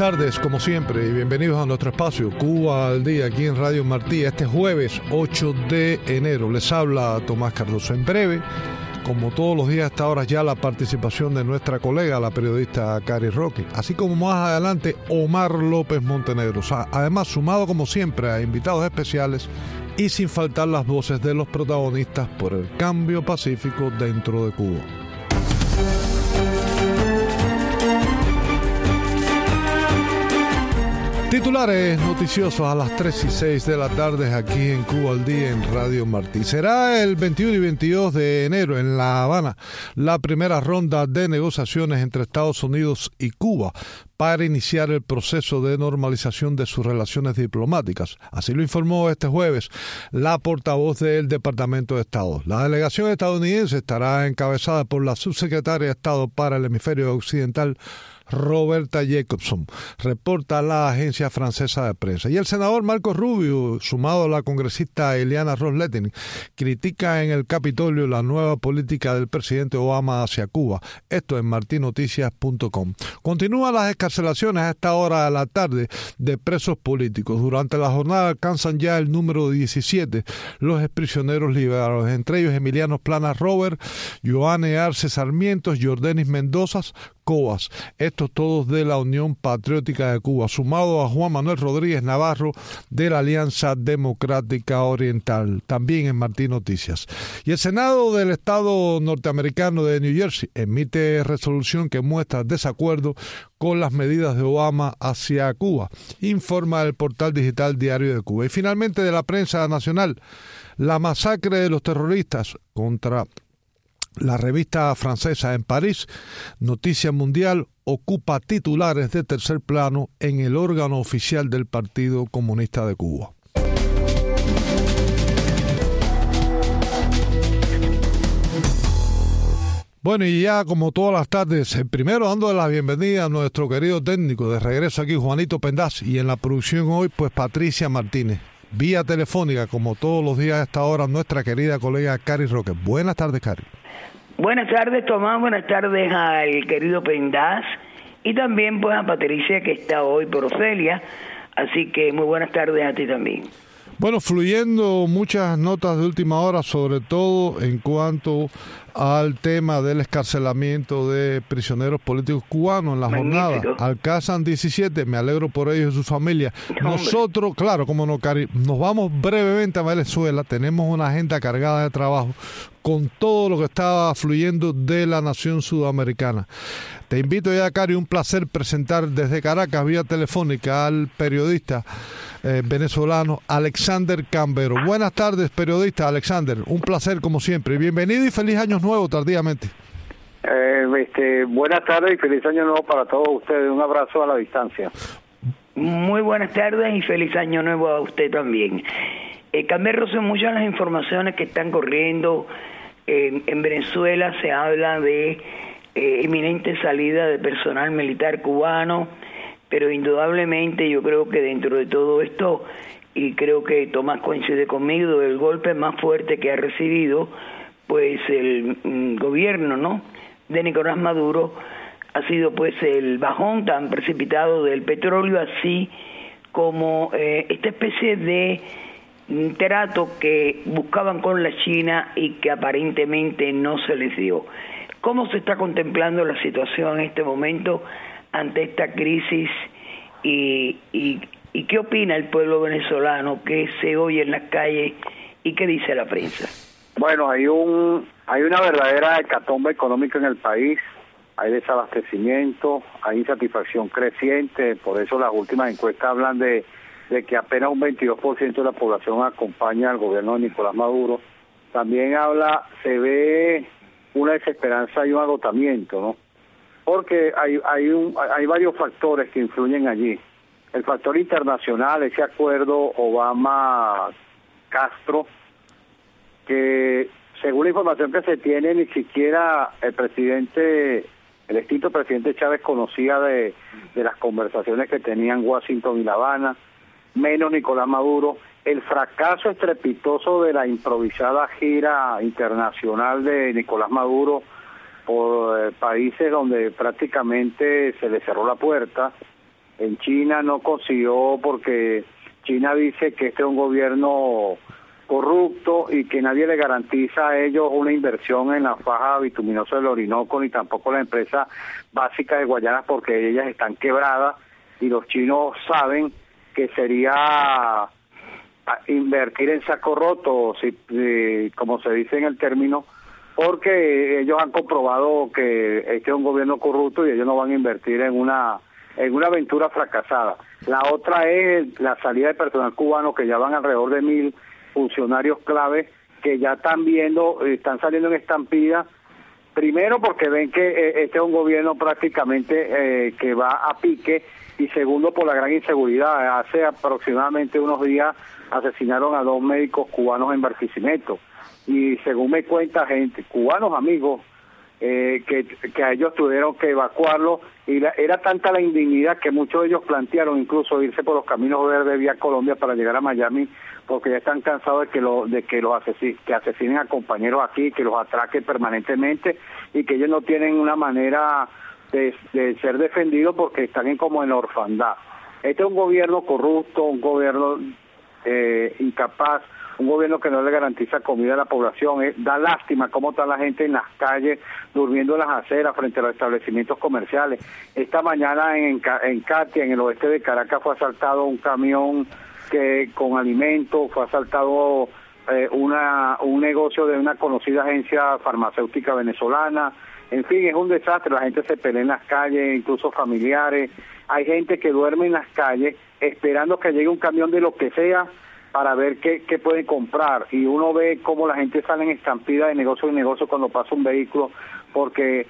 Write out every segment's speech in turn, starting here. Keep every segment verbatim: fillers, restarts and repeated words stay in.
tardes, como siempre, y bienvenidos a nuestro espacio Cuba al Día, aquí en Radio Martí, este jueves ocho de enero. Les habla Tomás Cardoso. En breve, como todos los días a esta hora, ya la participación de nuestra colega, la periodista Cari Roque, así como más adelante Omar López Montenegro. Además, sumado como siempre a invitados especiales y sin faltar las voces de los protagonistas por el cambio pacífico dentro de Cuba. Titulares noticiosos a las tres y seis de la tarde aquí en Cuba al Día en Radio Martí. Será el veintiuno y veintidós de enero en La Habana la primera ronda de negociaciones entre Estados Unidos y Cuba para iniciar el proceso de normalización de sus relaciones diplomáticas. Así lo informó este jueves la portavoz del Departamento de Estado. La delegación estadounidense estará encabezada por la subsecretaria de Estado para el Hemisferio Occidental, Roberta Jacobson, reporta la agencia francesa de prensa. Y el senador Marco Rubio, sumado a la congresista Eliana Ros-Lehtinen, critica en el Capitolio la nueva política del presidente Obama hacia Cuba. Esto en martí noticias punto com. Continúan las excarcelaciones a esta hora de la tarde de presos políticos. Durante la jornada alcanzan ya el número diecisiete los exprisioneros liberados, entre ellos Emiliano Planas Robert, Joanne Arce Sarmientos, Jordanis Mendoza Cobas, estos todos de la Unión Patriótica de Cuba, sumado a Juan Manuel Rodríguez Navarro de la Alianza Democrática Oriental, también en Martí Noticias. Y el Senado del Estado norteamericano de New Jersey emite resolución que muestra desacuerdo con las medidas de Obama hacia Cuba, informa el portal digital Diario de Cuba. Y finalmente, de la prensa nacional, la masacre de los terroristas contra la revista francesa en París, Noticia Mundial, ocupa titulares de tercer plano en el órgano oficial del Partido Comunista de Cuba. Bueno, y ya como todas las tardes, primero dando la bienvenida a nuestro querido técnico de regreso aquí, Juanito Pendaz, y en la producción hoy, pues Patricia Martínez. Vía telefónica, como todos los días a esta hora, nuestra querida colega Cari Roque. Buenas tardes, Cari. Buenas tardes, Tomás. Buenas tardes al querido Pendaz y también pues a Patricia, que está hoy por Ofelia. Así que muy buenas tardes a ti también. Bueno, fluyendo muchas notas de última hora, sobre todo en cuanto al tema del escarcelamiento de prisioneros políticos cubanos en la Magnífico. jornada. Alcanzan diecisiete, me alegro por ellos y su familia. No, Nosotros, hombre. claro, como no, Cari, nos vamos brevemente a Venezuela, tenemos una agenda cargada de trabajo con todo lo que está fluyendo de la nación sudamericana. Te invito ya, Cari, un placer presentar desde Caracas, vía telefónica, al periodista eh, venezolano Alexander Cambero. Buenas tardes, periodista Alexander, un placer como siempre. Bienvenido y feliz año nuevo tardíamente. Eh, este, buenas tardes y feliz año nuevo para todos ustedes. Un abrazo a la distancia. Muy buenas tardes y feliz año nuevo a usted también. Eh, Cambero, son muchas las informaciones que están corriendo. Eh, en Venezuela se habla de eh, inminente salida de personal militar cubano, pero indudablemente yo creo que dentro de todo esto, y creo que Tomás coincide conmigo, el golpe más fuerte que ha recibido pues el mm, gobierno, ¿no?, de Nicolás Maduro ha sido pues el bajón tan precipitado del petróleo, así como eh, esta especie de trato que buscaban con la China y que aparentemente no se les dio. ¿Cómo se está contemplando la situación en este momento ante esta crisis y, y, y qué opina el pueblo venezolano, qué se oye en las calles y qué dice la prensa? Bueno, hay un hay una verdadera hecatombe económica en el país, hay desabastecimiento, hay insatisfacción creciente, por eso las últimas encuestas hablan de de que apenas un veintidós por ciento de la población acompaña al gobierno de Nicolás Maduro. También habla, se ve una desesperanza y un agotamiento, ¿no? Porque hay hay un hay varios factores que influyen allí. El factor internacional, ese acuerdo Obama-Castro, que según la información que se tiene, ni siquiera el presidente, el extinto presidente Chávez conocía de, de las conversaciones que tenían Washington y La Habana, menos Nicolás Maduro. El fracaso estrepitoso de la improvisada gira internacional de Nicolás Maduro por eh, países donde prácticamente se le cerró la puerta, En China no consiguió porque China dice que este es un gobierno corrupto y que nadie le garantiza a ellos una inversión en la faja bituminosa del Orinoco, ni tampoco la empresa básica de Guayana, porque ellas están quebradas y los chinos saben que sería invertir en saco roto, si, si, como se dice en el término, porque ellos han comprobado que este es un gobierno corrupto y ellos no van a invertir en una en una aventura fracasada. La otra es la salida de personal cubano, que ya van alrededor de mil funcionarios claves que ya están viendo, están saliendo en estampida, primero porque ven que eh, este es un gobierno prácticamente eh, que va a pique, y segundo por la gran inseguridad. Hace aproximadamente unos días asesinaron a dos médicos cubanos en Barquisimeto, y según me cuenta gente, cubanos amigos, eh, que, que a ellos tuvieron que evacuarlos, y la, era tanta la indignidad que muchos de ellos plantearon incluso irse por los caminos verdes vía Colombia para llegar a Miami, porque ya están cansados de que lo, de que los asesinen, que asesinen a compañeros aquí, que los atraquen permanentemente, y que ellos no tienen una manera de, de ser defendidos porque están en, como en la orfandad. Este es un gobierno corrupto, un gobierno eh, incapaz, un gobierno que no le garantiza comida a la población. Eh, da lástima cómo está la gente en las calles, durmiendo en las aceras frente a los establecimientos comerciales. Esta mañana en, en Catia, en el oeste de Caracas, fue asaltado un camión que con alimentos, fue asaltado eh, una un negocio de una conocida agencia farmacéutica venezolana. En fin, es un desastre, la gente se pelea en las calles, incluso familiares. Hay gente que duerme en las calles esperando que llegue un camión de lo que sea para ver qué, qué pueden comprar, y uno ve cómo la gente sale en estampida de negocio en negocio cuando pasa un vehículo, porque eh,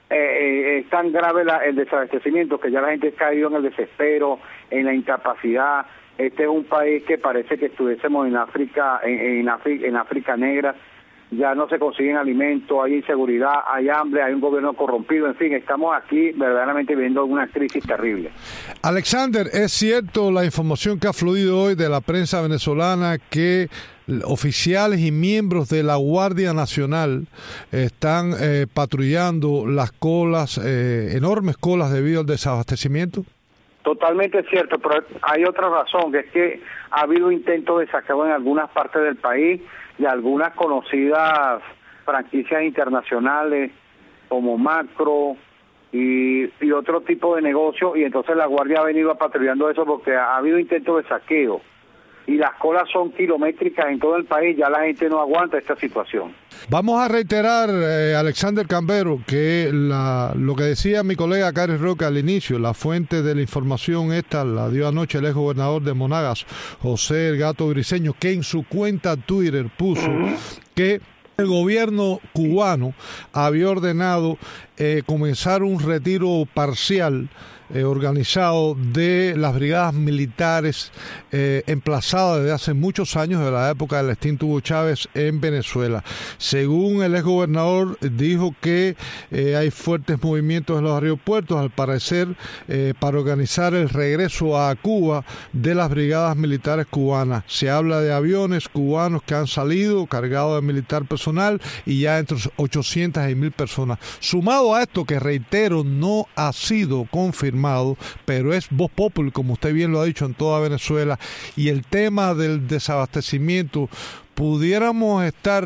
eh, es tan grave la, el desabastecimiento que ya la gente ha caído en el desespero, en la incapacidad. Este es un país que parece que estuviésemos en África, en, en, África, en África negra. Ya no se consiguen alimentos, hay inseguridad, hay hambre, hay un gobierno corrompido, en fin, estamos aquí verdaderamente viviendo una crisis terrible. Alexander, ¿es cierto la información que ha fluido hoy de la prensa venezolana que oficiales y miembros de la Guardia Nacional están eh, patrullando las colas, eh, enormes colas debido al desabastecimiento? Totalmente cierto, pero hay otra razón, que es que ha habido intentos de saqueo en algunas partes del país, y algunas conocidas franquicias internacionales como Macro y, y otro tipo de negocios, y entonces la Guardia ha venido patrullando eso porque ha habido intentos de saqueo y las colas son kilométricas en todo el país. Ya la gente no aguanta esta situación. Vamos a reiterar, eh, Alexander Cambero, que la, lo que decía mi colega Carlos Roca al inicio, la fuente de la información esta la dio anoche el exgobernador de Monagas, José El Gato Briceño, que en su cuenta Twitter puso uh-huh. que el gobierno cubano había ordenado eh, comenzar un retiro parcial Eh, organizado de las brigadas militares eh, emplazadas desde hace muchos años, de la época del extinto Hugo Chávez en Venezuela. Según el exgobernador, dijo que eh, hay fuertes movimientos en los aeropuertos, al parecer, eh, para organizar el regreso a Cuba de las brigadas militares cubanas. Se habla de aviones cubanos que han salido cargados de militar personal y ya entre ochocientas y mil personas. Sumado a esto, que reitero, no ha sido confirmado, pero es voz populi, como usted bien lo ha dicho, en toda Venezuela, y el tema del desabastecimiento, ¿pudiéramos estar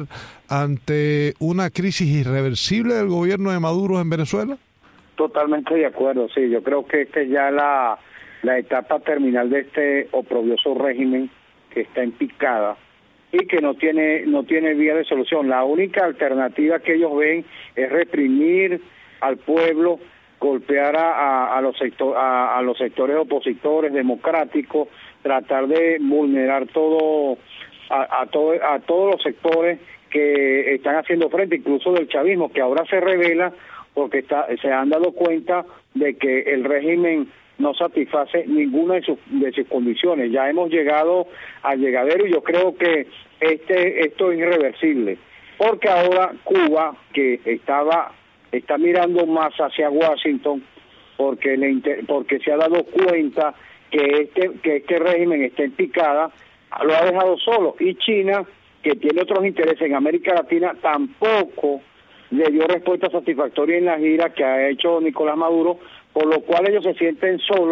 ante una crisis irreversible del gobierno de Maduro en Venezuela? Totalmente de acuerdo, sí, yo creo que esta es ya la, la etapa terminal de este oprobioso régimen que está en picada y que no tiene, no tiene vía de solución. La única alternativa que ellos ven es reprimir al pueblo, golpear a, a, a, los sector, a, a los sectores opositores democráticos, tratar de vulnerar todo a, a, todo, a todos los sectores que están haciendo frente, incluso del chavismo, que ahora se revela porque está, se han dado cuenta de que el régimen no satisface ninguna de sus, de sus condiciones. Ya hemos llegado al llegadero, y yo creo que este esto es irreversible, porque ahora Cuba, que estaba está mirando más hacia Washington, porque le inter, porque se ha dado cuenta que este que este régimen está en picada, lo ha dejado solo, y China, que tiene otros intereses en América Latina, tampoco le dio respuesta satisfactoria en la gira que ha hecho Nicolás Maduro, por lo cual ellos se sienten solos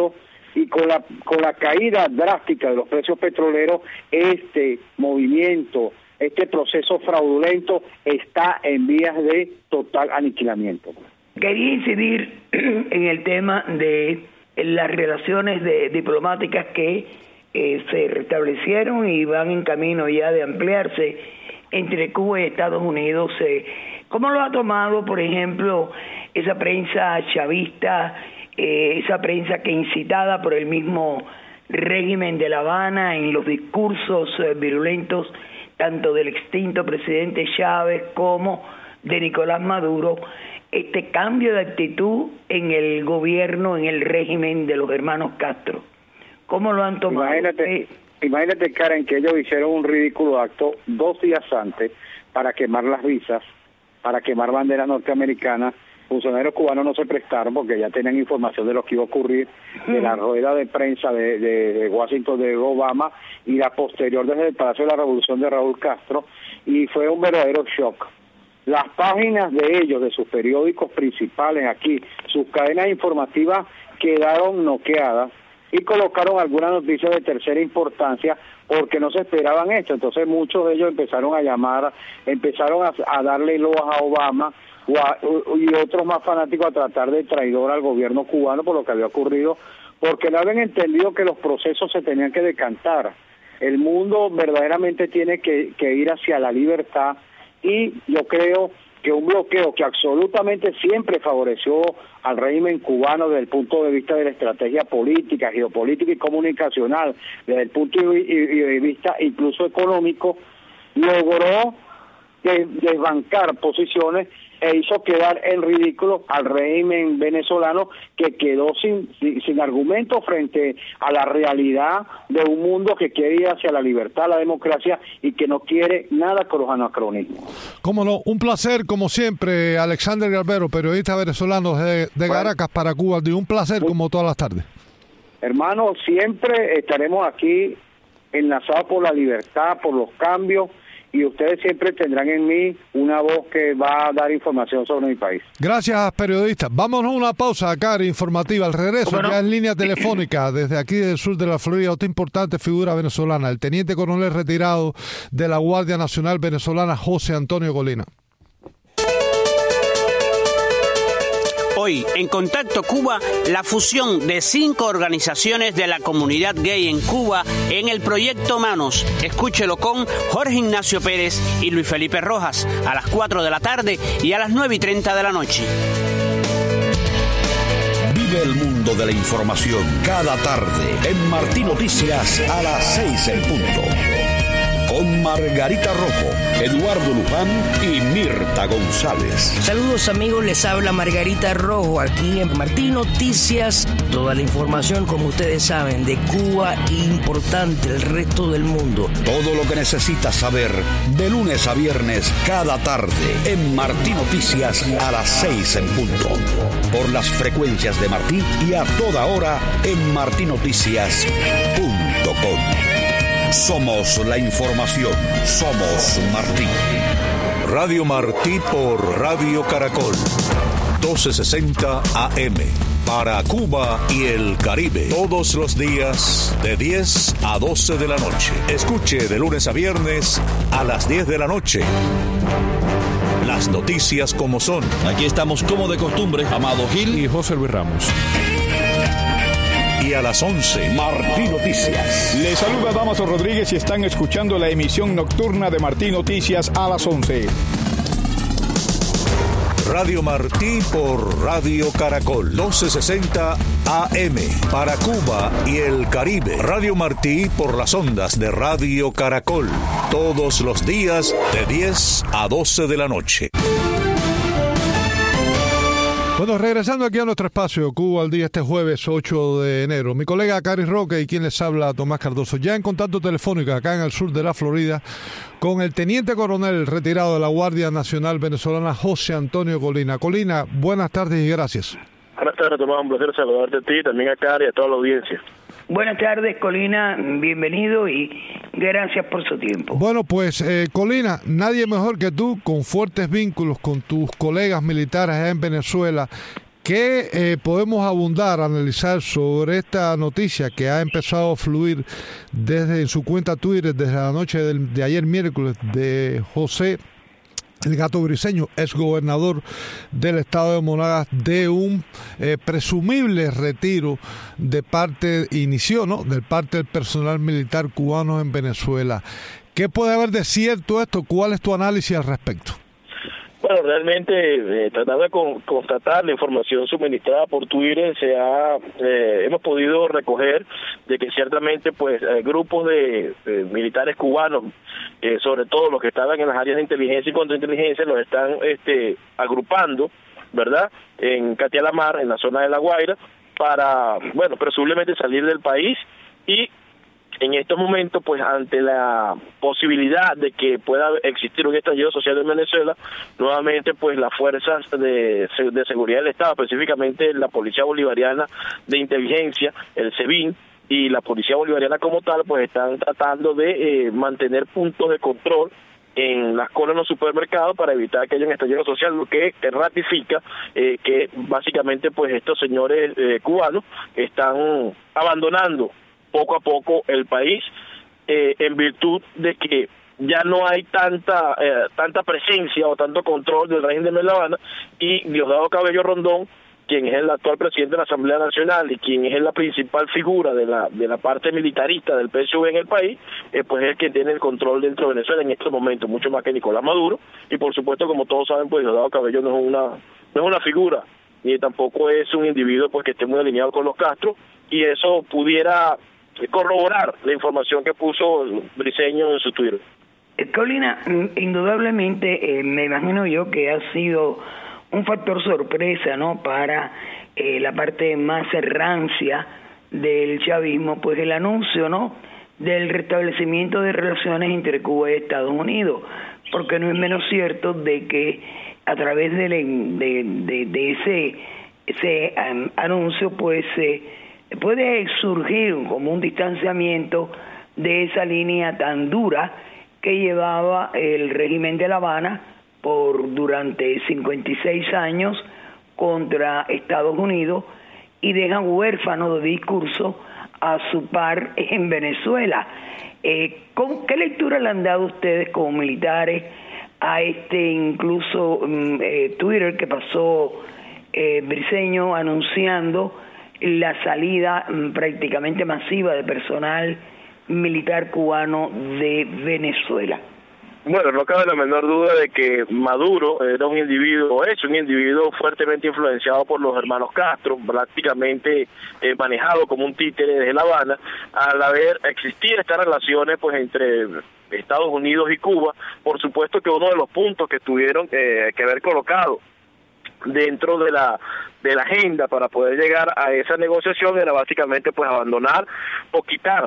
y con la con la caída drástica de los precios petroleros, este movimiento, este proceso fraudulento está en vías de total aniquilamiento. Quería incidir en el tema de las relaciones de, diplomáticas que eh, se restablecieron y van en camino ya de ampliarse entre Cuba y Estados Unidos. Eh, ¿Cómo lo ha tomado, por ejemplo, esa prensa chavista, eh, esa prensa que incitada por el mismo régimen de La Habana en los discursos eh, virulentos tanto del extinto presidente Chávez como de Nicolás Maduro, este cambio de actitud en el gobierno, en el régimen de los hermanos Castro? ¿Cómo lo han tomado? Imagínate, eh, imagínate, Karen, que ellos hicieron un ridículo acto dos días antes para quemar las visas, para quemar banderas norteamericanas. Funcionarios cubanos no se prestaron porque ya tenían información de lo que iba a ocurrir, de la rueda de prensa de, de, de Washington de Obama y la posterior desde el Palacio de la Revolución de Raúl Castro, y fue un verdadero shock. Las páginas de ellos, de sus periódicos principales aquí, sus cadenas informativas quedaron noqueadas y colocaron algunas noticias de tercera importancia porque no se esperaban esto. Entonces muchos de ellos empezaron a llamar, empezaron a, a darle loas a Obama o a, y otros más fanáticos a tratar de traidor al gobierno cubano por lo que había ocurrido, porque no habían entendido que los procesos se tenían que decantar. El mundo verdaderamente tiene que, que ir hacia la libertad, y yo creo que un bloqueo que absolutamente siempre favoreció al régimen cubano desde el punto de vista de la estrategia política, geopolítica y comunicacional, desde el punto de vista incluso económico, logró desbancar posiciones e hizo quedar en ridículo al régimen venezolano, que quedó sin, sin, sin argumento frente a la realidad de un mundo que quiere ir hacia la libertad, la democracia, y que no quiere nada con los anacronismos. Cómo no, un placer como siempre, Alexander Garbero, periodista venezolano de, de bueno, Caracas para Cuba, un placer como todas las tardes. Hermano, siempre estaremos aquí enlazados por la libertad, por los cambios, y ustedes siempre tendrán en mí una voz que va a dar información sobre mi país. Gracias, periodista. Vámonos a una pausa acá informativa. Al regreso, bueno, ya en línea telefónica, desde aquí del sur de la Florida, otra importante figura venezolana, el teniente coronel retirado de la Guardia Nacional Venezolana, José Antonio Colina. Hoy, en Contacto Cuba, la fusión de cinco organizaciones de la comunidad gay en Cuba en el Proyecto Manos. Escúchelo con Jorge Ignacio Pérez y Luis Felipe Rojas a las cuatro de la tarde y a las nueve y treinta de la noche. Vive el mundo de la información cada tarde en Martí Noticias a las seis en punto. Con Margarita Rojo, Eduardo Luján y Mirta González. Saludos amigos, les habla Margarita Rojo aquí en Martí Noticias. Toda la información, como ustedes saben, de Cuba e importante el resto del mundo. Todo lo que necesitas saber de lunes a viernes cada tarde en Martí Noticias a las seis en punto. Por las frecuencias de Martí y a toda hora en martí noticias punto com. Somos la información, somos Martí. Radio Martí por Radio Caracol, doce sesenta A M, para Cuba y el Caribe. Todos los días de diez a doce de la noche. Escuche de lunes a viernes a las diez de la noche. Las noticias como son. Aquí estamos como de costumbre, Amado Gil y José Luis Ramos. Y a las once, Martí Noticias. Les saluda Damaso Rodríguez y están escuchando la emisión nocturna de Martí Noticias a las once. Radio Martí por Radio Caracol, doce sesenta A M, para Cuba y el Caribe. Radio Martí por las ondas de Radio Caracol, todos los días de diez a doce de la noche. Bueno, regresando aquí a nuestro espacio Cuba al Día este jueves ocho de enero, mi colega Cari Roque y quien les habla Tomás Cardoso, ya en contacto telefónico acá en el sur de la Florida con el teniente coronel retirado de la Guardia Nacional Venezolana, José Antonio Colina. Colina, buenas tardes y gracias. Buenas tardes, Tomás, un placer saludarte a ti, también a Cari y a toda la audiencia. Buenas tardes, Colina, bienvenido y gracias por su tiempo. Bueno, pues, eh, Colina, nadie mejor que tú, con fuertes vínculos con tus colegas militares allá en Venezuela, ¿Qué eh, podemos abundar, analizar sobre esta noticia que ha empezado a fluir desde en su cuenta Twitter desde la noche del, de ayer miércoles de José El Gato Briceño, ex gobernador del estado de Monagas, de un eh, presumible retiro de parte, inició, ¿no?, de parte del personal militar cubano en Venezuela? ¿Qué puede haber de cierto esto? ¿Cuál es tu análisis al respecto? Bueno, realmente, eh, tratando de con, constatar la información suministrada por Twitter, se ha, eh, hemos podido recoger de que ciertamente, pues, eh, grupos de eh, militares cubanos, eh, sobre todo los que estaban en las áreas de inteligencia y contrainteligencia, los están este, agrupando, ¿verdad?, en Catialamar, en la zona de La Guaira, para, bueno, presumiblemente salir del país. Y en estos momentos, pues, ante la posibilidad de que pueda existir un estallido social en Venezuela, nuevamente, pues, las fuerzas de, de seguridad del Estado, específicamente la Policía Bolivariana de Inteligencia, el SEBIN, y la Policía Bolivariana como tal, pues, están tratando de eh, mantener puntos de control en las colas en los supermercados para evitar que haya un estallido social, lo que ratifica eh, que básicamente, pues, estos señores eh, cubanos están abandonando poco a poco el país, eh, en virtud de que ya no hay tanta eh, tanta presencia o tanto control del régimen de La Habana, y Diosdado Cabello Rondón, quien es el actual presidente de la Asamblea Nacional y quien es la principal figura de la de la parte militarista del P S U V en el país, eh, pues es el que tiene el control dentro de Venezuela en estos momentos, mucho más que Nicolás Maduro. Y por supuesto, como todos saben, pues Diosdado Cabello no es una no es una figura, ni tampoco es un individuo, pues, que esté muy alineado con los Castro, y eso pudiera corroborar la información que puso Briceño en su Twitter. Colina, indudablemente eh, me imagino yo que ha sido un factor sorpresa, ¿no?, para eh, la parte más rancia del chavismo, pues el anuncio, ¿no?, del restablecimiento de relaciones entre Cuba y Estados Unidos, porque no es menos cierto de que a través de, de, de, de ese ese um, anuncio, pues eh, puede surgir como un distanciamiento de esa línea tan dura que llevaba el régimen de La Habana por durante cincuenta y seis años contra Estados Unidos, y dejan huérfano de discurso a su par en Venezuela. Eh, ¿con qué lectura le han dado ustedes como militares a este incluso um, eh, Twitter que pasó eh, Briceño anunciando la salida um, prácticamente masiva de personal militar cubano de Venezuela? Bueno, no cabe la menor duda de que Maduro era un individuo, es un individuo fuertemente influenciado por los hermanos Castro, prácticamente eh, manejado como un títere desde La Habana. Al haber existir estas relaciones, pues, entre Estados Unidos y Cuba, por supuesto que uno de los puntos que tuvieron eh, que haber colocado dentro de la de la agenda para poder llegar a esa negociación era básicamente, pues, abandonar o quitar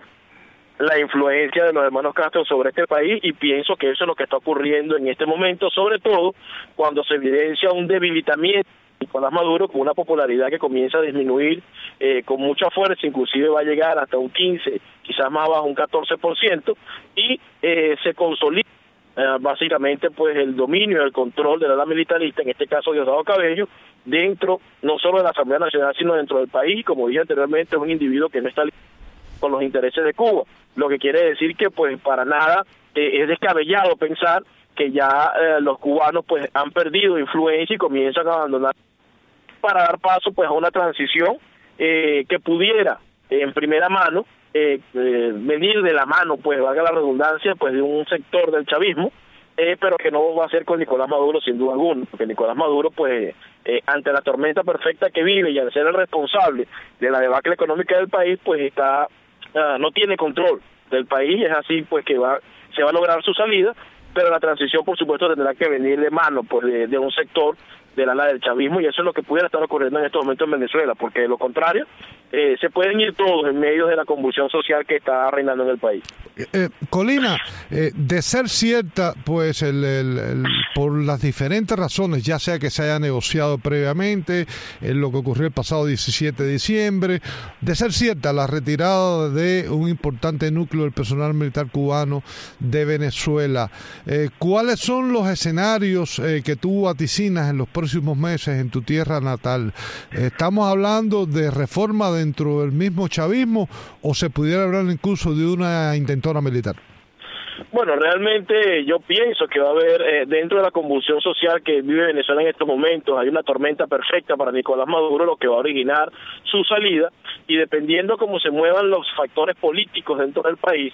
la influencia de los hermanos Castro sobre este país, y pienso que eso es lo que está ocurriendo en este momento, sobre todo cuando se evidencia un debilitamiento de Nicolás Maduro con una popularidad que comienza a disminuir eh, con mucha fuerza, inclusive va a llegar hasta un quince, quizás más bajo, un catorce por ciento, y eh, se consolida eh, básicamente, pues, el dominio, el control de la ala militarista, en este caso Diosdado Cabello, dentro no solo de la Asamblea Nacional, sino dentro del país. Como dije anteriormente, es un individuo que no está con los intereses de Cuba, lo que quiere decir que, pues, para nada eh, es descabellado pensar que ya eh, los cubanos, pues, han perdido influencia y comienzan a abandonar para dar paso, pues, a una transición eh, que pudiera eh, en primera mano eh, eh, venir de la mano, pues, valga la redundancia, pues, de un sector del chavismo, eh, pero que no va a ser con Nicolás Maduro sin duda alguna, porque Nicolás Maduro, pues, eh, ante la tormenta perfecta que vive y al ser el responsable de la debacle económica del país, pues está Uh, no tiene control del país. Es así, pues, que va se va a lograr su salida, pero la transición, por supuesto, tendrá que venir de mano, pues, de, de un sector del ala del chavismo, y eso es lo que pudiera estar ocurriendo en estos momentos en Venezuela, porque de lo contrario eh, se pueden ir todos en medio de la convulsión social que está reinando en el país. Eh, Colina, eh, de ser cierta, pues, el, el, el, por las diferentes razones, ya sea que se haya negociado previamente, en lo que ocurrió el pasado diecisiete de diciembre, de ser cierta la retirada de un importante núcleo del personal militar cubano de Venezuela, eh, ¿cuáles son los escenarios eh, que tú vaticinas en los próximos próximos meses en tu tierra natal. ¿Estamos hablando de reforma dentro del mismo chavismo o se pudiera hablar incluso de una intentona militar? Bueno, realmente yo pienso que va a haber, eh, dentro de la convulsión social que vive Venezuela en estos momentos, hay una tormenta perfecta para Nicolás Maduro, lo que va a originar su salida, y dependiendo cómo se muevan los factores políticos dentro del país,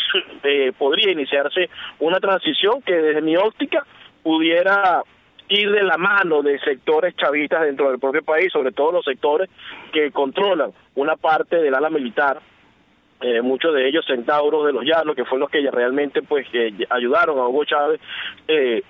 eh, podría iniciarse una transición que desde mi óptica pudiera ir de la mano de sectores chavistas dentro del propio país, sobre todo los sectores que controlan una parte del ala militar. Eh, muchos de ellos centauros de los llanos, que fueron los que realmente pues eh, ayudaron a Hugo Chávez eh,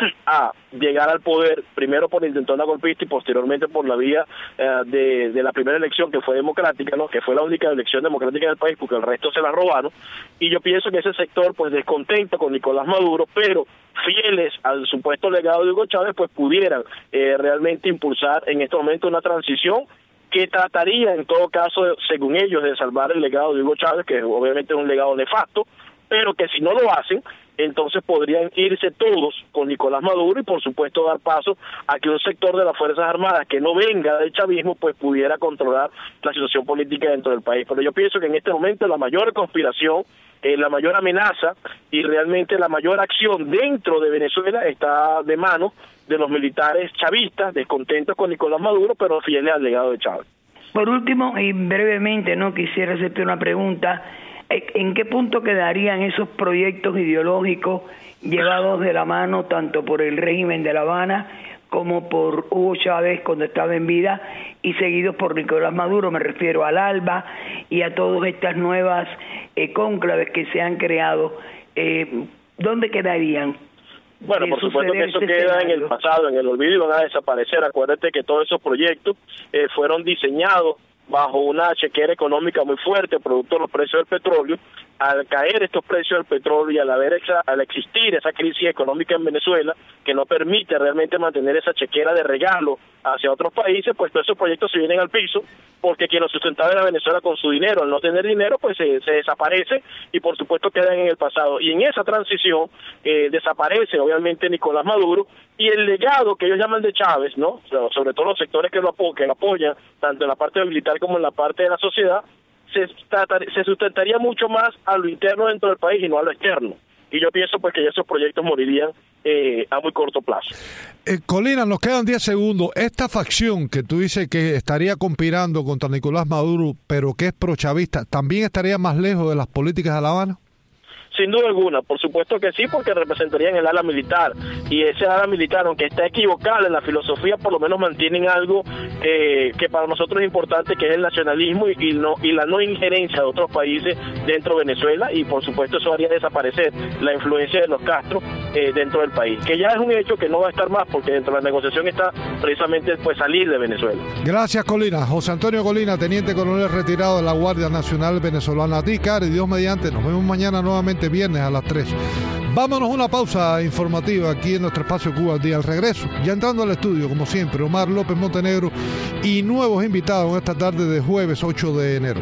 a llegar al poder, primero por intentona golpista y posteriormente por la vía eh, de, de la primera elección, que fue democrática, ¿no? Que fue la única elección democrática del país, porque el resto se la robaron. Y yo pienso que ese sector, pues descontento con Nicolás Maduro, pero fieles al supuesto legado de Hugo Chávez, pues pudieran eh, realmente impulsar en este momento una transición que trataría, en todo caso, según ellos, de salvar el legado de Hugo Chávez, que obviamente es un legado nefasto, pero que si no lo hacen, entonces podrían irse todos con Nicolás Maduro y, por supuesto, dar paso a que un sector de las Fuerzas Armadas que no venga del chavismo, pues pudiera controlar la situación política dentro del país. Pero yo pienso que en este momento la mayor conspiración, eh, la mayor amenaza y realmente la mayor acción dentro de Venezuela está de manos de los militares chavistas, descontentos con Nicolás Maduro, pero fieles al legado de Chávez. Por último, y brevemente, no quisiera hacerte una pregunta, ¿en qué punto quedarían esos proyectos ideológicos llevados de la mano tanto por el régimen de La Habana como por Hugo Chávez cuando estaba en vida y seguidos por Nicolás Maduro? Me refiero al ALBA y a todas estas nuevas eh, cónclaves que se han creado. Eh, ¿Dónde quedarían? Bueno, por supuesto que eso queda en el pasado, en el olvido, y van a desaparecer. Acuérdate que todos esos proyectos eh, fueron diseñados bajo una chequera económica muy fuerte, producto de los precios del petróleo. Al caer estos precios del petróleo y al haber esa, al existir esa crisis económica en Venezuela, que no permite realmente mantener esa chequera de regalo hacia otros países, pues todos esos proyectos se vienen al piso, porque quien los sustentaba era Venezuela con su dinero. Al no tener dinero, pues se, se desaparece y por supuesto quedan en el pasado. Y en esa transición eh, desaparece obviamente Nicolás Maduro, y el legado que ellos llaman de Chávez, ¿no? Sobre todo los sectores que lo, apo que lo apoyan, tanto en la parte militar como en la parte de la sociedad, se, se sustentaría mucho más a lo interno dentro del país y no a lo externo. Y yo pienso pues que esos proyectos morirían eh, a muy corto plazo. Eh, Colina, nos quedan diez segundos. Esta facción que tú dices que estaría conspirando contra Nicolás Maduro, pero que es prochavista, ¿también estaría más lejos de las políticas de La Habana? Sin duda alguna, por supuesto que sí, porque representarían el ala militar, y ese ala militar, aunque está equivocada en la filosofía, por lo menos mantienen algo eh, que para nosotros es importante, que es el nacionalismo y, y, no, y la no injerencia de otros países dentro de Venezuela, y por supuesto eso haría desaparecer la influencia de los Castro eh, dentro del país, que ya es un hecho que no va a estar más, porque dentro de la negociación está precisamente pues salir de Venezuela. Gracias, Colina. José Antonio Colina, teniente coronel retirado de la Guardia Nacional Venezolana. A ti, Cari, Dios mediante, nos vemos mañana nuevamente viernes a las tres. Vámonos a una pausa informativa aquí en nuestro espacio Cuba al Día. Al regreso, ya entrando al estudio, como siempre, Omar López Montenegro y nuevos invitados en esta tarde de jueves ocho de enero.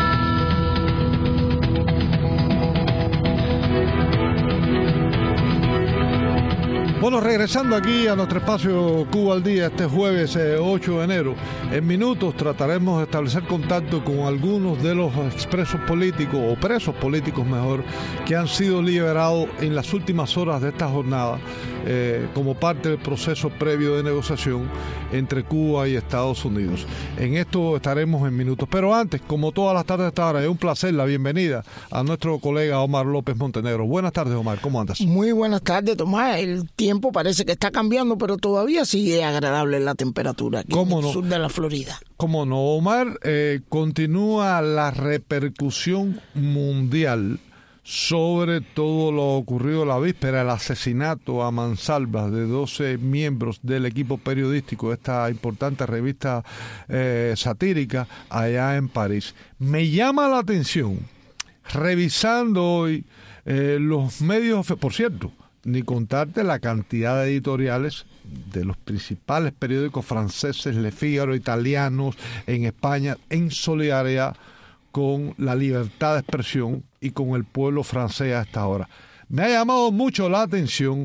Bueno, regresando aquí a nuestro espacio Cuba al Día este jueves eh, ocho de enero, en minutos trataremos de establecer contacto con algunos de los expresos políticos, o presos políticos mejor, que han sido liberados en las últimas horas de esta jornada eh, como parte del proceso previo de negociación entre Cuba y Estados Unidos. En esto estaremos en minutos, pero antes, como todas las tardes de esta hora, es un placer la bienvenida a nuestro colega Omar López Montenegro. Buenas tardes, Omar, ¿cómo andas? Muy buenas tardes, Tomás. El tiempo parece que está cambiando, pero todavía sigue agradable la temperatura aquí en el no? sur de la Florida. Cómo no, Omar, eh, continúa la repercusión mundial sobre todo lo ocurrido la víspera, el asesinato a mansalva de doce miembros del equipo periodístico de esta importante revista eh, satírica allá en París. Me llama la atención, revisando hoy eh, los medios, por cierto, ni contarte la cantidad de editoriales de los principales periódicos franceses, Le Figaro, italianos, en España, en solidaridad con la libertad de expresión y con el pueblo francés a esta hora. Me ha llamado mucho la atención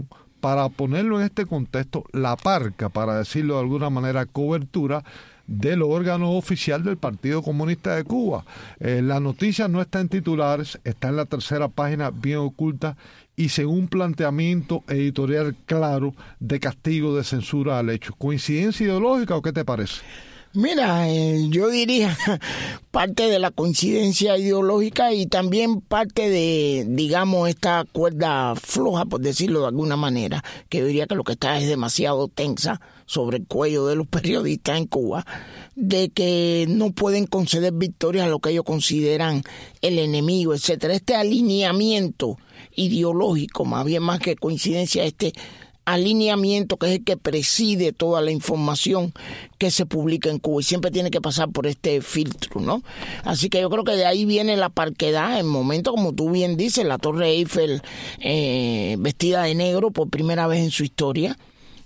para ponerlo en este contexto, la parca, para decirlo de alguna manera, cobertura del órgano oficial del Partido Comunista de Cuba. Eh, la noticia no está en titulares, está en la tercera página, bien oculta, y según un planteamiento editorial claro de castigo, de censura al hecho. ¿Coincidencia ideológica o qué te parece? Mira, eh, yo diría parte de la coincidencia ideológica y también parte de, digamos, esta cuerda floja, por decirlo de alguna manera, que yo diría que lo que está es demasiado tensa sobre el cuello de los periodistas en Cuba, de que no pueden conceder victorias a lo que ellos consideran el enemigo, etcétera. Este alineamiento ideológico, más bien más que coincidencia, este alineamiento que es el que preside toda la información que se publica en Cuba y siempre tiene que pasar por este filtro, ¿no? Así que yo creo que de ahí viene la parquedad, el momento, como tú bien dices, la Torre Eiffel eh, vestida de negro por primera vez en su historia.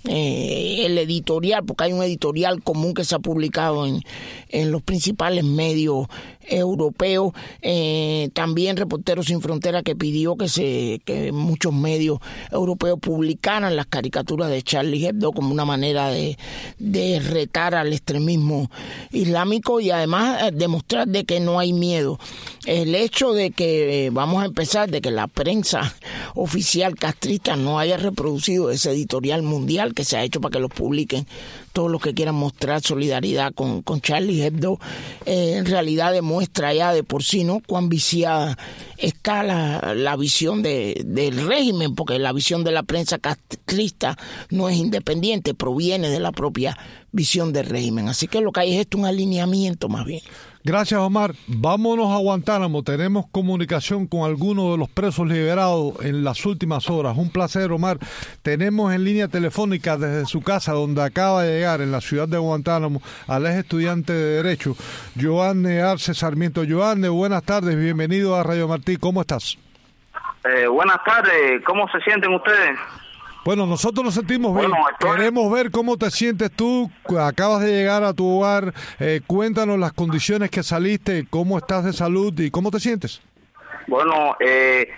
Eh, el editorial, porque hay un editorial común que se ha publicado en, en los principales medios europeos, eh, también Reporteros Sin Fronteras, que pidió que se que muchos medios europeos publicaran las caricaturas de Charlie Hebdo como una manera de, de retar al extremismo islámico y además demostrar de que no hay miedo. El hecho de que, eh, vamos a empezar, de que la prensa oficial castrista no haya reproducido ese editorial mundial que se ha hecho para que los publiquen todos los que quieran mostrar solidaridad con, con Charlie Hebdo, eh, en realidad demuestra ya de por sí, ¿no?, cuán viciada está la, la visión de, del régimen, porque la visión de la prensa castrista no es independiente, proviene de la propia visión del régimen. Así que lo que hay es esto, un alineamiento más bien. Gracias, Omar. Vámonos a Guantánamo. Tenemos comunicación con algunos de los presos liberados en las últimas horas. Un placer, Omar. Tenemos en línea telefónica desde su casa, donde acaba de llegar en la ciudad de Guantánamo, al ex estudiante de Derecho, Yohanne Arce Sarmiento. Yohanne, buenas tardes. Bienvenido a Radio Martí. ¿Cómo estás? Eh, buenas tardes. ¿Cómo se sienten ustedes? Bueno, nosotros nos sentimos bien. Bueno, estoy... Queremos ver cómo te sientes tú. Acabas de llegar a tu hogar. Eh, cuéntanos las condiciones que saliste, cómo estás de salud y cómo te sientes. Bueno, eh,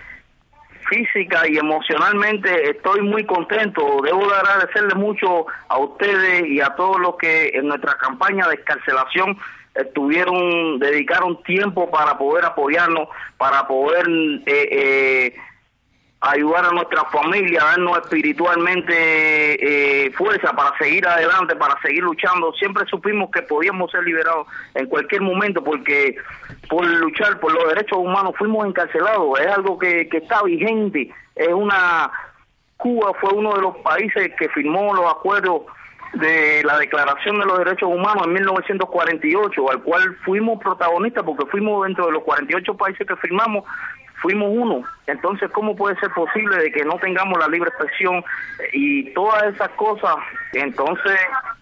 física y emocionalmente estoy muy contento. Debo de agradecerle mucho a ustedes y a todos los que en nuestra campaña de excarcelación estuvieron, dedicaron tiempo para poder apoyarnos, para poder... Eh, eh, ayudar a nuestra familia, darnos espiritualmente eh, fuerza para seguir adelante, para seguir luchando. Siempre supimos que podíamos ser liberados en cualquier momento, porque por luchar por los derechos humanos fuimos encarcelados. Es algo que, que está vigente. Es una Cuba fue uno de los países que firmó los acuerdos de la Declaración de los Derechos Humanos en mil novecientos cuarenta y ocho, al cual fuimos protagonistas, porque fuimos dentro de los cuarenta y ocho países que firmamos, fuimos uno. Entonces, ¿cómo puede ser posible de que no tengamos la libre expresión y todas esas cosas? Entonces,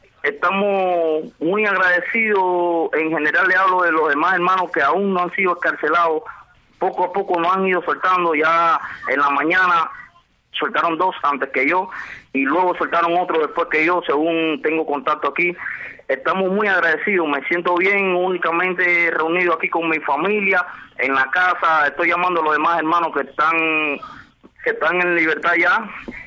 estamos muy agradecidos. En general le hablo de los demás hermanos que aún no han sido escarcelados. Poco a poco nos han ido soltando. Ya en la mañana soltaron dos antes que yo y luego soltaron otro después que yo, según tengo contacto aquí. Estamos muy agradecidos, me siento bien, únicamente reunido aquí con mi familia, en la casa. Estoy llamando a los demás hermanos que están que están en libertad ya,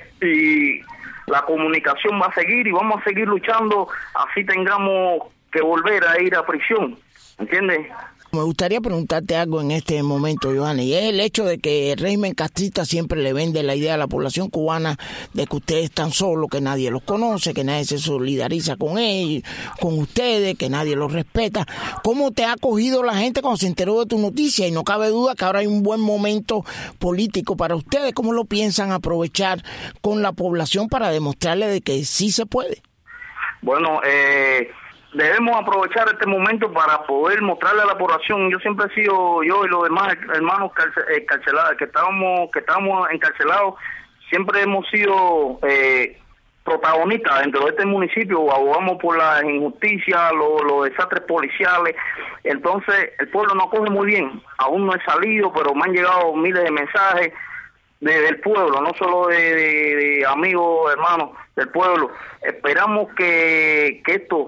y la comunicación va a seguir y vamos a seguir luchando, así tengamos que volver a ir a prisión, ¿entiendes? Me gustaría preguntarte algo en este momento, Yohanne, y es el hecho de que el régimen castrista siempre le vende la idea a la población cubana de que ustedes están solos, que nadie los conoce, que nadie se solidariza con ellos, con ustedes, que nadie los respeta. ¿Cómo te ha acogido la gente cuando se enteró de tu noticia? Y no cabe duda que ahora hay un buen momento político para ustedes. ¿Cómo lo piensan aprovechar con la población para demostrarle de que sí se puede? Bueno, eh... debemos aprovechar este momento para poder mostrarle a la población. Yo siempre he sido, yo y los demás hermanos encarcelados, que estábamos, que estábamos encarcelados, siempre hemos sido eh, protagonistas dentro de este municipio. Abogamos por la injusticia, los, los desastres policiales. Entonces, el pueblo nos acoge muy bien. Aún no he salido, pero me han llegado miles de mensajes de, del pueblo, no solo de, de, de amigos, hermanos del pueblo. Esperamos que, que esto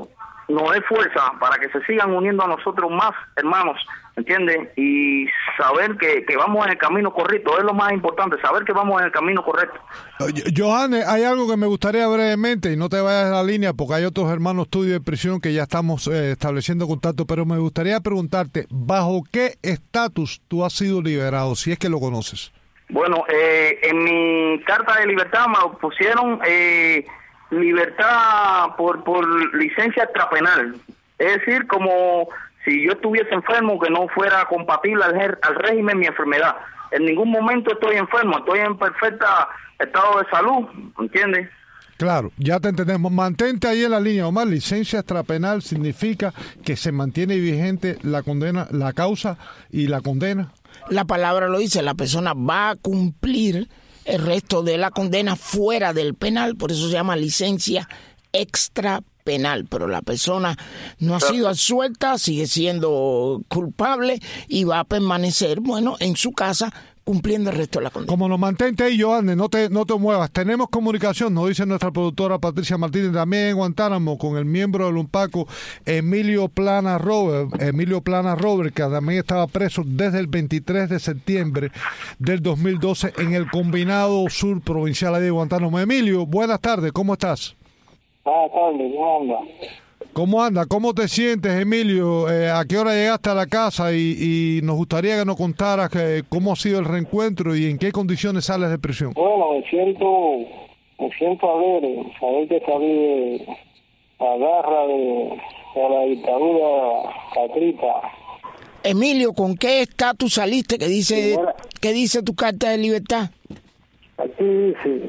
nos dé fuerza para que se sigan uniendo a nosotros más hermanos, ¿entiendes? Y saber que, que vamos en el camino correcto, es lo más importante, saber que vamos en el camino correcto. Johannes, hay algo que me gustaría brevemente, y no te vayas de la línea porque hay otros hermanos tuyos de prisión que ya estamos eh, estableciendo contacto, pero me gustaría preguntarte, ¿bajo qué estatus tú has sido liberado, si es que lo conoces? Bueno, eh, en mi carta de libertad me pusieron eh, libertad por, por licencia extrapenal, es decir, como si yo estuviese enfermo, que no fuera compatible al, al régimen mi enfermedad. En ningún momento estoy enfermo, estoy en perfecta estado de salud, ¿entiendes? Claro, ya te entendemos. Mantente ahí en la línea, Omar. Licencia extrapenal significa que se mantiene vigente la condena, la causa y la condena. La palabra lo dice, la persona va a cumplir el resto de la condena fuera del penal, por eso se llama licencia extrapenal, pero la persona no ha sido absuelta, sigue siendo culpable y va a permanecer, bueno, en su casa cumpliendo el resto de la condena. Como nos mantente ahí, Johannes, no te, no te muevas. Tenemos comunicación, nos dice nuestra productora Patricia Martínez, también en Guantánamo, con el miembro del UNPACO, Emilio Plana Robert, Emilio Plana Robert, que también estaba preso desde el veintitrés de septiembre del dos mil doce en el Combinado Sur Provincial de Guantánamo. Emilio, buenas tardes, ¿cómo estás? Buenas tardes, ¿cómo anda? ¿Cómo anda? ¿Cómo te sientes, Emilio? Eh, ¿A qué hora llegaste a la casa? Y, y nos gustaría que nos contaras que, cómo ha sido el reencuentro y en qué condiciones sales de prisión. Bueno, me siento, me siento alegre, saber que salí de la garra de, de la dictadura catrita. Emilio, ¿con qué estatus saliste? ¿Qué dice, ¿qué dice tu carta de libertad? Aquí dice: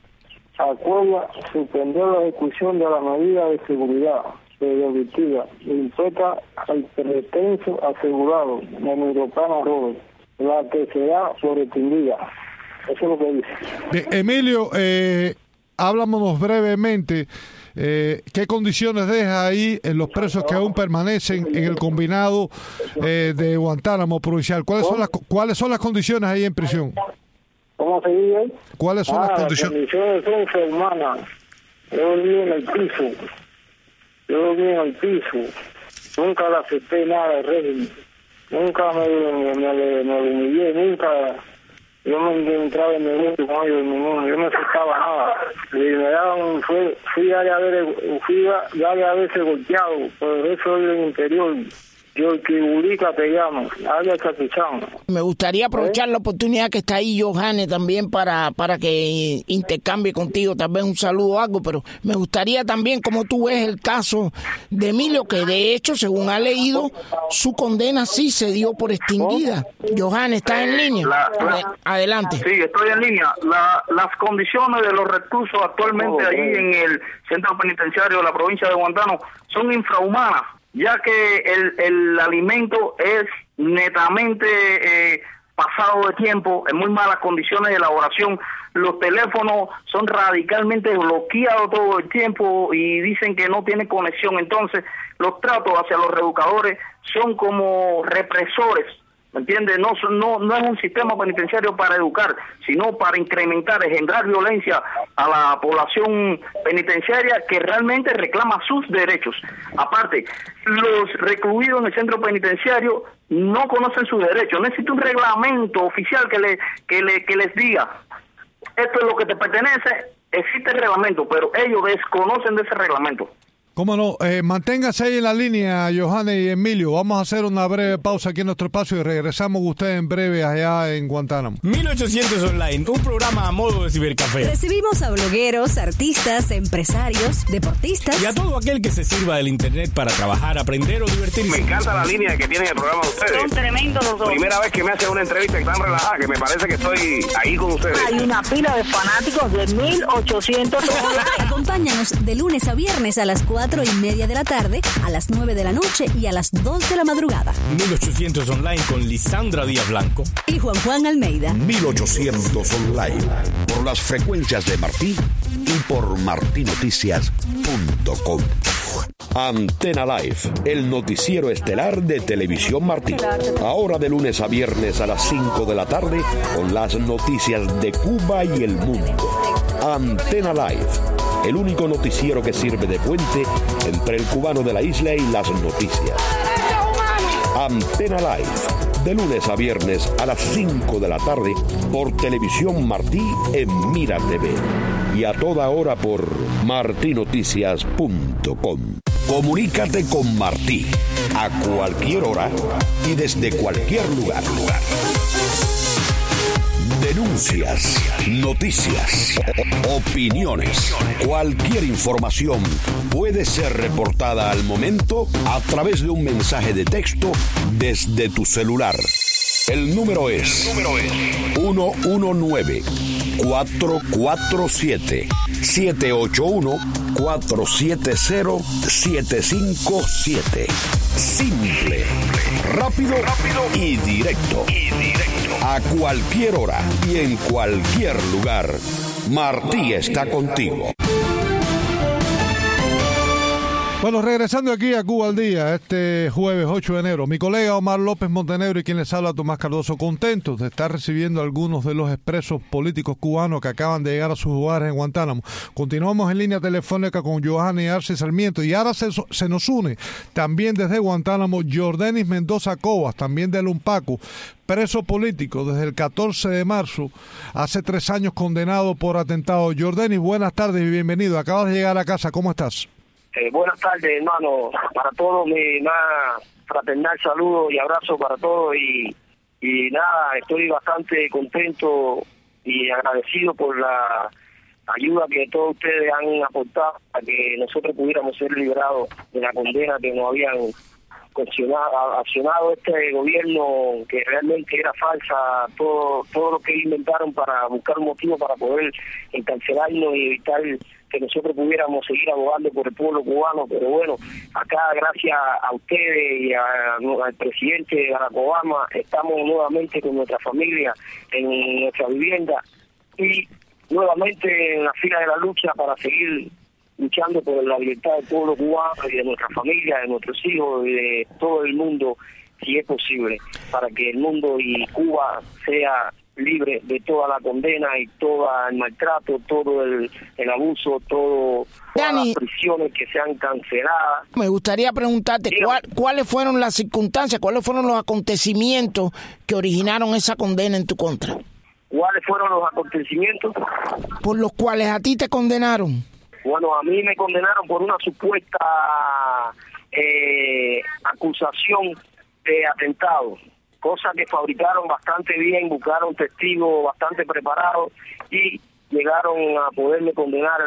acuerda suspender la ejecución de la medida de seguridad preventiva impuesta al pretenso asegurado Emilio Plana Robert, la que será sobreentendida. Eso es lo que dice. Bien, Emilio, eh, háblanos brevemente. Eh, ¿Qué condiciones deja ahí en los presos que aún permanecen en el combinado eh, de Guantánamo provincial? ¿Cuáles son las cuáles son las condiciones ahí en prisión? ¿Cómo se dice? ¿Cuáles son ah, las condiciones? Las condiciones son subhumanas. Yo dormí en el piso. Yo dormí en el piso. Nunca le acepté nada del régimen. Nunca me, me, me, me humillé. Nunca yo me entraba en el mundo con ellos. No, yo no aceptaba nada. Y me daban, fui, fui a haber, fui a, a haberse golpeado. Por eso en el interior. Yo que Urica te llamo, habla Capichán. Me gustaría aprovechar ¿Eh? la oportunidad que está ahí Johannes también para, para que intercambie contigo tal vez un saludo o algo, pero me gustaría también como tú ves el caso de Emilio, que de hecho, según ha leído, su condena sí se dio por extinguida. Johannes, ¿estás en línea? La, la, Adelante. Sí, estoy en línea. La, las condiciones de los reclusos actualmente oh, ahí oh. en el centro penitenciario de la provincia de Guantánamo son infrahumanas, ya que el, el alimento es netamente eh, pasado de tiempo, en muy malas condiciones de elaboración. Los teléfonos son radicalmente bloqueados todo el tiempo y dicen que no tiene conexión. Entonces, los tratos hacia los reeducadores son como represores, ¿me entiendes? No, no, no es un sistema penitenciario para educar, sino para incrementar, engendrar violencia a la población penitenciaria que realmente reclama sus derechos. Aparte, los recluidos en el centro penitenciario no conocen sus derechos. Necesita un reglamento oficial que, le, que, le, que les diga: esto es lo que te pertenece. Existe el reglamento, pero ellos desconocen de ese reglamento. Cómo no, eh, manténgase ahí en la línea, Johannes y Emilio. Vamos a hacer una breve pausa aquí en nuestro espacio y regresamos con ustedes en breve allá en Guantánamo. mil ochocientos Online, un programa a modo de cibercafé. Recibimos a blogueros, artistas, empresarios, deportistas y a todo aquel que se sirva del internet para trabajar, aprender o divertirse. Me encanta la línea que tienen el programa de ustedes. Son tremendos los dos. Primera vez que me hacen una entrevista tan relajada que me parece que estoy ahí con ustedes. Hay una pila de fanáticos de mil ochocientos Online. Acompáñanos de lunes a viernes a las cuatro y media de la tarde, a las nueve de la noche y a las dos de la madrugada. mil ochocientos Online con Lisandra Díaz Blanco y Juan Juan Almeida. mil ochocientos Online por las frecuencias de Martí y por martí noticias punto com. Antena Live, el noticiero estelar de Televisión Martí. Ahora de lunes a viernes a las cinco de la tarde con las noticias de Cuba y el mundo. Antena Live, el único noticiero que sirve de puente entre el cubano de la isla y las noticias. Antena Live, de lunes a viernes a las cinco de la tarde por Televisión Martí en Mira T V y a toda hora por martí noticias punto com. Comunícate con Martí a cualquier hora y desde cualquier lugar. Denuncias, noticias, opiniones, cualquier información puede ser reportada al momento a través de un mensaje de texto desde tu celular. El número es uno uno nueve, cuatro cuatro siete, siete ocho uno, cuatro siete cero, siete cinco siete. Simple, rápido, rápido y directo. A cualquier hora y en cualquier lugar, Martí está contigo. Bueno, regresando aquí a Cuba al Día, este jueves ocho de enero, mi colega Omar López Montenegro y quien les habla Tomás Cardoso, contentos de estar recibiendo a algunos de los expresos políticos cubanos que acaban de llegar a sus hogares en Guantánamo. Continuamos en línea telefónica con Johanny Arce Sarmiento y ahora se, se nos une también desde Guantánamo Jordanis Mendoza Cobas, también del Umpacu, preso político desde el catorce de marzo, hace tres años condenado por atentado. Jordanis, buenas tardes y bienvenido. Acabas de llegar a casa, ¿cómo estás? Eh, buenas tardes, hermano, para todos, mi más fraternal saludo y abrazo para todos y, y nada, estoy bastante contento y agradecido por la ayuda que todos ustedes han aportado para que nosotros pudiéramos ser liberados de la condena que nos habían accionado, accionado este gobierno, que realmente era falsa, todo todo lo que inventaron para buscar un motivo para poder encarcelarnos y evitar que nosotros pudiéramos seguir abogando por el pueblo cubano. Pero bueno, acá gracias a ustedes y a, al presidente Barack Obama estamos nuevamente con nuestra familia en nuestra vivienda y nuevamente en la fila de la lucha para seguir luchando por la libertad del pueblo cubano y de nuestra familia, de nuestros hijos y de todo el mundo, si es posible, para que el mundo y Cuba sea libre de toda la condena y todo el maltrato, todo el, el abuso, todo, todas las prisiones que sean canceladas. Me gustaría preguntarte cuál, cuáles fueron las circunstancias, cuáles fueron los acontecimientos que originaron esa condena en tu contra. ¿Cuáles fueron los acontecimientos? Por los cuales a ti te condenaron. Bueno, a mí me condenaron por una supuesta eh, acusación de atentado, cosa que fabricaron bastante bien, buscaron testigos bastante preparados y llegaron a poderme condenar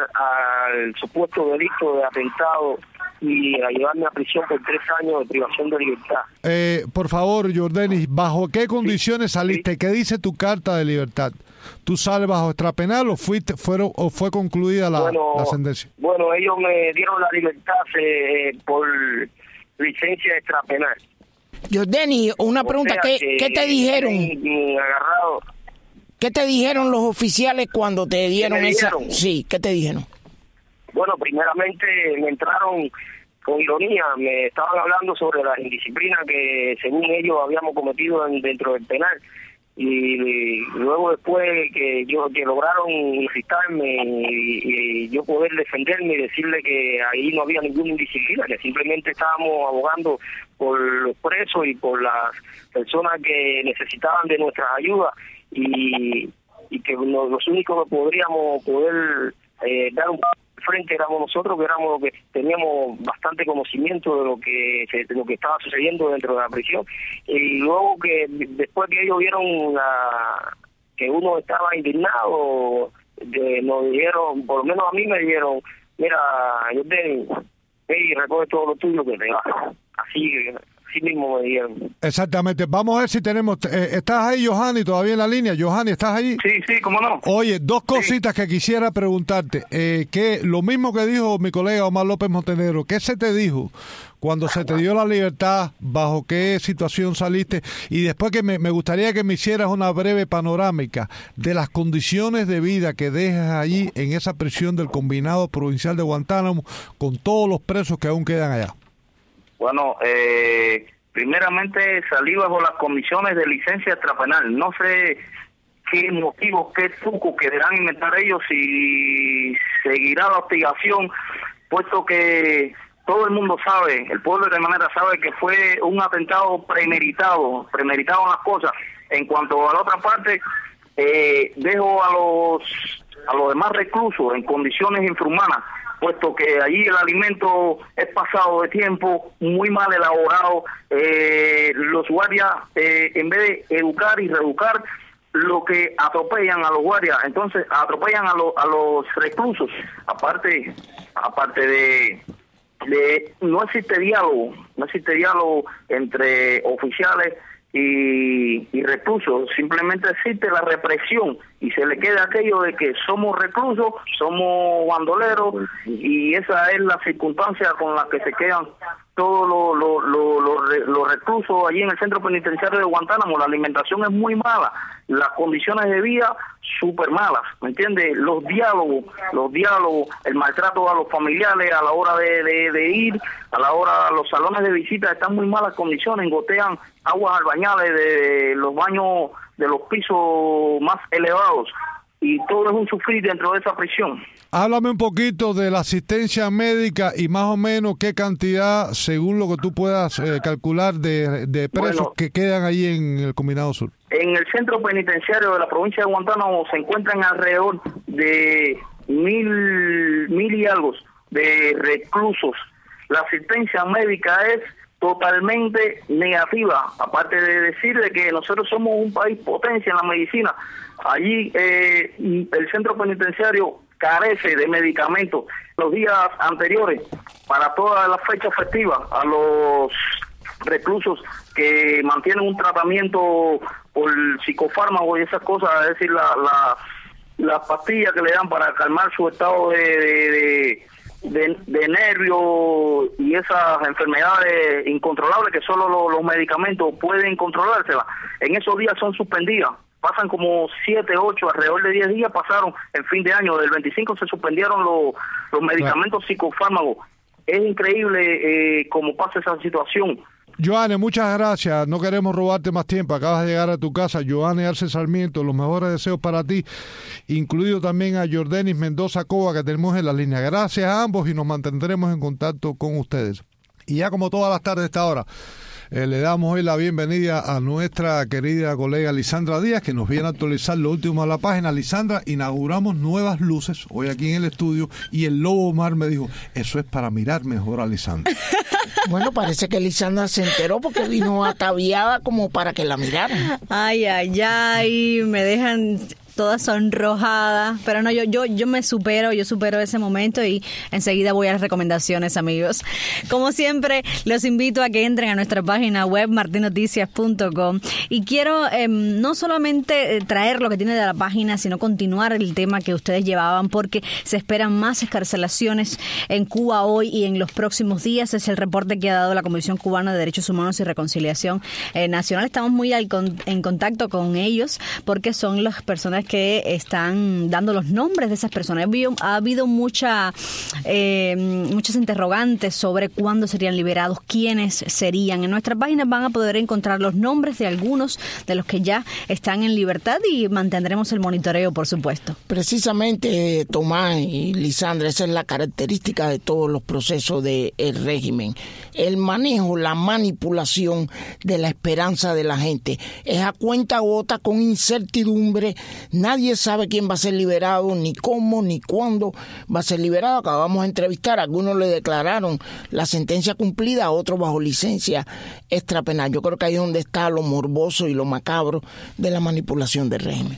al supuesto delito de atentado y a llevarme a prisión por tres años de privación de libertad. Eh, por favor, Jordanis, ¿bajo qué condiciones sí, saliste? Sí. ¿Qué dice tu carta de libertad? ¿Tú sales bajo extrapenal o fuiste fueron o fue concluida la, bueno, la sentencia? Bueno, ellos me dieron la libertad eh, por licencia extrapenal. Jordanis, una pregunta, ¿qué, que, ¿qué te dijeron? Agarrado. ¿Qué te dijeron los oficiales cuando te dieron esa? Dieron? Sí, ¿qué te dijeron? Bueno, primeramente me entraron con ironía, me estaban hablando sobre la indisciplina que según ellos habíamos cometido en, dentro del penal. Y, y luego después que yo que lograron irritarme y, y yo poder defenderme y decirle que ahí no había ninguna indisciplina, que simplemente estábamos abogando por los presos y por las personas que necesitaban de nuestras ayudas y, y que no, los únicos que podríamos poder eh, dar un frente éramos nosotros, que éramos los que teníamos bastante conocimiento de lo que de lo que estaba sucediendo dentro de la prisión. Y luego que después que ellos vieron la, que uno estaba indignado, de, nos dijeron, por lo menos a mí me dijeron, mira, yo te hey, recoge todo lo tuyo que te va. Así así mismo me dijeron. Exactamente. Vamos a ver si tenemos... Eh, ¿Estás ahí, Johanny, todavía en la línea? Johanny, ¿estás ahí? Sí, sí, cómo no. Oye, dos cositas sí. que quisiera preguntarte. Eh, que lo mismo que dijo mi colega Omar López Montenegro, ¿qué se te dijo cuando se te dio la libertad? ¿Bajo qué situación saliste? Y después que me, me gustaría que me hicieras una breve panorámica de las condiciones de vida que dejas allí en esa prisión del Combinado Provincial de Guantánamo con todos los presos que aún quedan allá. Bueno, eh, primeramente salí bajo las condiciones de licencia extrapenal. No sé qué motivos, qué trucos querrán inventar ellos y seguirá la hostigación, puesto que todo el mundo sabe, el pueblo de manera sabe que fue un atentado premeditado, premeditado en las cosas. En cuanto a la otra parte, eh, dejo a los a los demás reclusos en condiciones infrahumanas, puesto que allí el alimento es pasado de tiempo, muy mal elaborado. Eh, los guardias, eh, en vez de educar y reeducar, lo que atropellan a los guardias, entonces atropellan a, lo, a los reclusos. Aparte, aparte de, de no existe diálogo, no existe diálogo entre oficiales y, y reclusos, simplemente existe la represión y se le queda aquello de que somos reclusos, somos bandoleros, y esa es la circunstancia con la que se quedan todos los lo, lo, lo, lo reclusos allí en el centro penitenciario de Guantánamo. La alimentación es muy mala, las condiciones de vida súper malas, ¿me entiendes? Los diálogos, los diálogos, el maltrato a los familiares a la hora de, de, de ir, a la hora, los salones de visita están en muy malas condiciones, gotean aguas albañales de los baños de los pisos más elevados, y todo es un sufrir dentro de esa prisión. Háblame un poquito de la asistencia médica y más o menos qué cantidad, según lo que tú puedas eh, calcular, de, de presos bueno, que quedan ahí en el Combinado Sur. En el centro penitenciario de la provincia de Guantánamo se encuentran alrededor de mil, mil y algo de reclusos. La asistencia médica es totalmente negativa, aparte de decir de que nosotros somos un país potencia en la medicina. Allí eh, el centro penitenciario carece de medicamentos. Los días anteriores, para todas las fechas festivas, a los reclusos que mantienen un tratamiento por psicofármacos y esas cosas, es decir, la, la, las pastillas que le dan para calmar su estado de, de, de De, de nervios y esas enfermedades incontrolables que solo lo, los medicamentos pueden controlárselas, en esos días son suspendidas. Pasan como siete, ocho, alrededor de diez días pasaron el fin de año. Del veinticinco se suspendieron los, los medicamentos psicofármacos. Es increíble eh, cómo pasa esa situación. Joanne, muchas gracias. No queremos robarte más tiempo. Acabas de llegar a tu casa. Joanne Arce Sarmiento, los mejores deseos para ti, incluido también a Jordanis Mendoza Cova, que tenemos en la línea. Gracias a ambos y nos mantendremos en contacto con ustedes. Y ya como todas las tardes de esta hora, eh, le damos hoy la bienvenida a nuestra querida colega Lisandra Díaz, que nos viene a actualizar lo último de la página. Lisandra, inauguramos nuevas luces hoy aquí en el estudio y el Lobo Omar me dijo, eso es para mirar mejor a Lisandra. Bueno, parece que Lisandra se enteró porque vino ataviada como para que la miraran. Ay, ay, ay, me dejan toda sonrojada, pero no, yo yo yo me supero, yo supero ese momento y enseguida voy a las recomendaciones, amigos. Como siempre, los invito a que entren a nuestra página web martin noticias punto com y quiero eh, no solamente traer lo que tiene de la página, sino continuar el tema que ustedes llevaban, porque se esperan más excarcelaciones en Cuba hoy y en los próximos días. Es el reporte que ha dado la Comisión Cubana de Derechos Humanos y Reconciliación eh, Nacional. Estamos muy al con, en contacto con ellos porque son las personas que están dando los nombres de esas personas. Ha habido, ha habido mucha, eh, muchas interrogantes sobre cuándo serían liberados, quiénes serían. En nuestra página van a poder encontrar los nombres de algunos de los que ya están en libertad y mantendremos el monitoreo, por supuesto. Precisamente, Tomás y Lisandra, esa es la característica de todos los procesos del régimen. El manejo, la manipulación de la esperanza de la gente. Es a cuenta gota, con incertidumbre. Nadie sabe quién va a ser liberado, ni cómo, ni cuándo va a ser liberado. Acabamos de entrevistar, algunos le declararon la sentencia cumplida, a otros bajo licencia extrapenal. Yo creo que ahí es donde está lo morboso y lo macabro de la manipulación del régimen.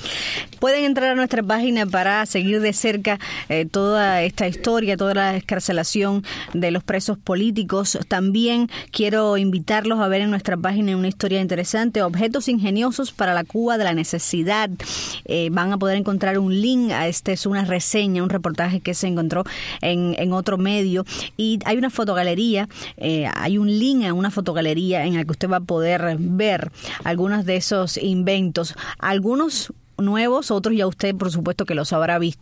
Pueden entrar a nuestra página para seguir de cerca eh, toda esta historia, toda la excarcelación de los presos políticos. También quiero invitarlos a ver en nuestra página una historia interesante, Objetos Ingeniosos para la Cuba de la Necesidad. Eh, van a poder encontrar un link a este, es una reseña, un reportaje que se encontró en, en otro medio. Y hay una fotogalería, eh, hay un link a una fotogalería en la que usted va a poder ver algunos de esos inventos, algunos nuevos, otros ya usted por supuesto que los habrá visto.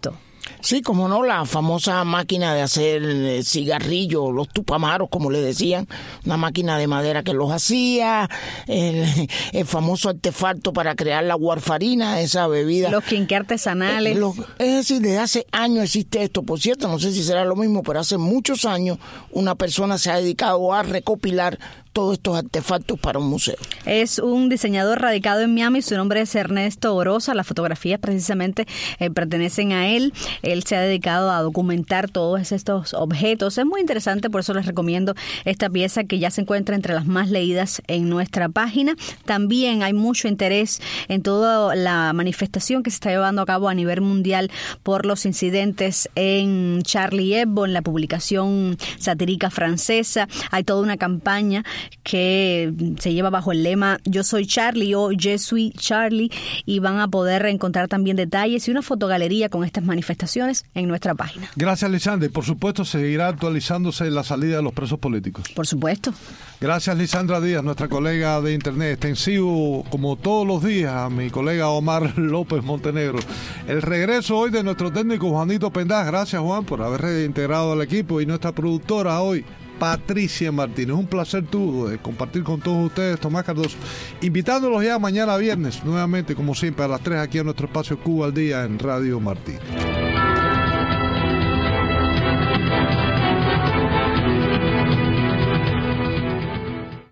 Sí, como no, la famosa máquina de hacer cigarrillos, los tupamaros, como le decían, una máquina de madera que los hacía, el, el famoso artefacto para crear la warfarina, esa bebida. Los quinqué artesanales. Eh, los, es decir, desde hace años existe esto. Por cierto, no sé si será lo mismo, pero hace muchos años una persona se ha dedicado a recopilar todos estos artefactos para un museo. Es un diseñador radicado en Miami, su nombre es Ernesto Orosa, las fotografías precisamente eh, pertenecen a él, él se ha dedicado a documentar todos estos objetos, es muy interesante, por eso les recomiendo esta pieza que ya se encuentra entre las más leídas en nuestra página. También hay mucho interés en toda la manifestación que se está llevando a cabo a nivel mundial por los incidentes en Charlie Hebdo, en la publicación satírica francesa, hay toda una campaña que se lleva bajo el lema Yo soy Charlie o Je suis Charlie, y van a poder encontrar también detalles y una fotogalería con estas manifestaciones en nuestra página. Gracias, Lisandra, y por supuesto seguirá actualizándose la salida de los presos políticos. Por supuesto. Gracias, Lisandra Díaz, nuestra colega de internet. Extensivo, como todos los días, a mi colega Omar López Montenegro. El regreso hoy de nuestro técnico Juanito Pendaz. Gracias, Juan, por haber reintegrado al equipo, y nuestra productora hoy, Patricia Martínez. Un placer tuvo de compartir con todos ustedes, Tomás Cardoso, invitándolos ya mañana viernes nuevamente, como siempre, a las tres aquí a nuestro espacio Cuba al Día en Radio Martí.